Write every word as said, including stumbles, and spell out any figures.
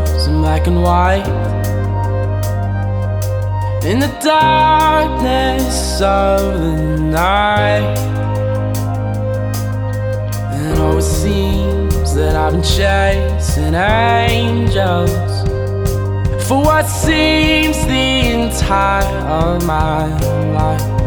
photos in black and white. In the darkness of the night. And oh, it seems that I've been chasing angels for what seems the entire of my life.